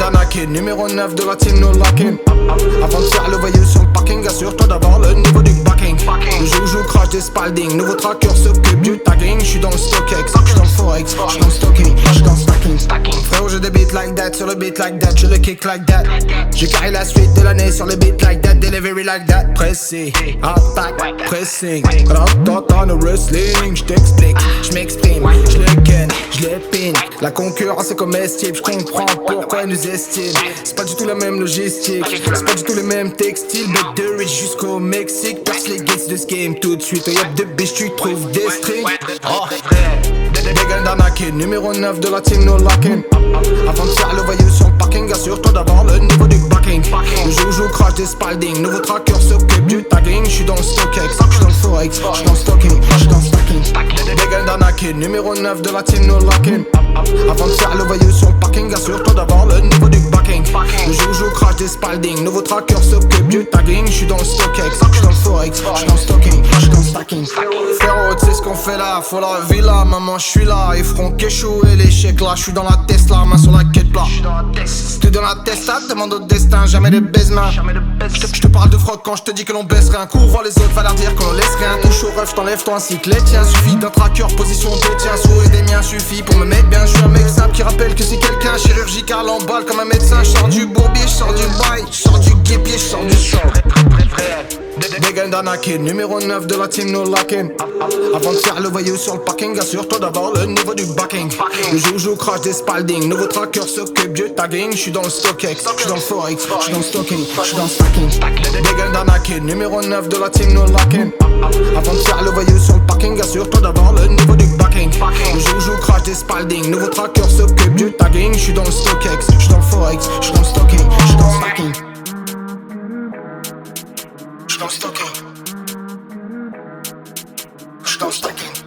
Danakin, numéro 9 de la team no locking. Avant de faire le voyou sur le parking, assure-toi d'avoir le niveau du backing. Le joujou crash des Spalding, nouveau tracker s'occupe du tagging. J'suis dans le StockX, j'suis dans le Forex, j'suis dans le stocking, j'suis dans le stacking. Frérot j'ai des beats like that, sur le beat like that, je le kick like that. J'ai carré la suite de l'année sur le beat like that, delivery like that. Pressé, attaque, pressing. Rentre dans le wrestling, j't'explique, j'm'exprime, j'le ken, j'l'épine. La concurrence est comestible, j'comprends pourquoi ils nous estiment. C'est pas du tout la même logistique, c'est pas du tout les mêmes textiles. But de rich jusqu'au Mexique, perce les gates de ce game tout de suite. Au yep de bitch tu trouves des strings. Oh Degan Danakin, numéro 9 de la team no locking. Avant de faire le voyou sur le parking, assure-toi d'avoir le niveau du backing. Le joujou crash des Spalding, nouveau tracker s'occupe du tagging. J'suis dans le StockX, j'suis dans le Forex, j'suis dans le stocking, j'suis dans le stacking. Degan Danakin, numéro 9 de la team no locking. Avant de faire le voyou sur le parking, assure-toi d'avoir le niveau du backing. Le joujou crash des Spalding, nouveau tracker s'occupe du tagging. J'suis dans le StockX, j'suis dans le Forex, j'suis dans le stocking, j'suis dans le stacking. Frérot, tu sais ce qu'on fait là, faut la villa, maman j'suis là. Ils feront qu'échouer l'échec là, j'suis dans la Tesla, main sur la quête plat. T'es dans la Tesla, demande au destin, jamais de baise-main. J'te parle de froc quand j'te dis que l'on baisserait un coup, voir les autres, va leur dire qu'on laisse rien. Touche au rêve, j't'enlève toi ainsi que les tiens. Suffit d'un tracker, position détient, sourire des miens suffit pour me mettre bien. J'suis un mec simple qui rappelle que c'est quelqu'un chirurgical en balle comme un médecin. J'sors du bourbier, j'sors du bail, j'sors du guépier, j'sors du sol. Degan Danakin, numéro 9 de la team no locking. Avant de faire le voyou sur le parking, assure-toi d'avoir le niveau du backing. Le joujou crash des Spalding, nouveau tracker s'occupe du tagging. J'suis dans le StockX, j'suis dans le Forex, j'suis dans le stocking, j'suis dans le stacking. Degan Danakin, numéro 9 de la team no locking. Avant de faire le voyou sur le parking, assure-toi d'avoir le niveau du backing. Le joujou crash des Spalding, nouveau tracker s'occupe du tagging. J'suis dans le StockX, j'suis dans le Forex, j'suis dans le stocking, j'suis dans le stacking. J'suis dans le stocking. J'suis dans le stacking.